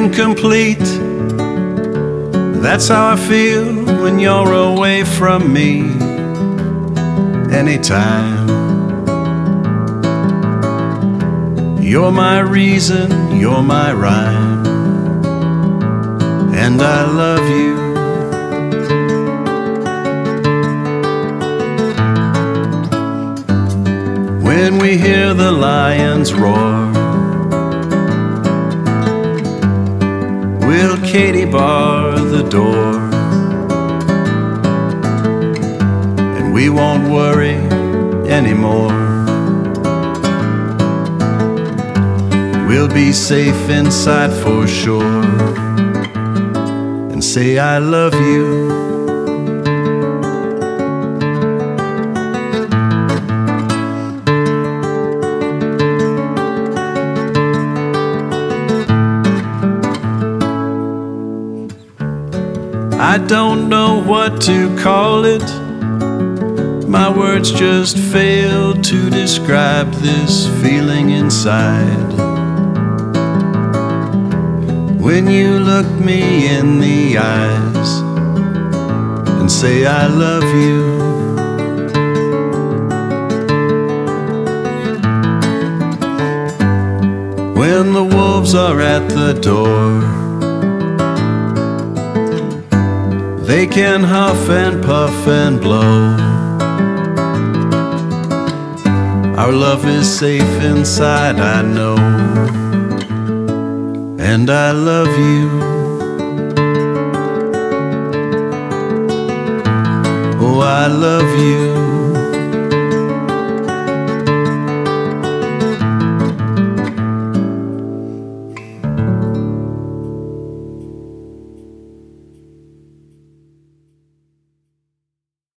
incomplete. That's how I feel when you're away from me. Anytime. You're my reason, you're my rhyme, and I love you. When we hear the lions roar, will Katie bar the door? And we won't worry anymore. We'll be safe inside for sure, and say I love you. I don't know what to call it. My words just fail to describe this feeling inside. When you look me in the eyes and say I love you. When the wolves are at the door, they can huff and puff and blow. Our love is safe inside, I know, and I love you. Oh, I love you.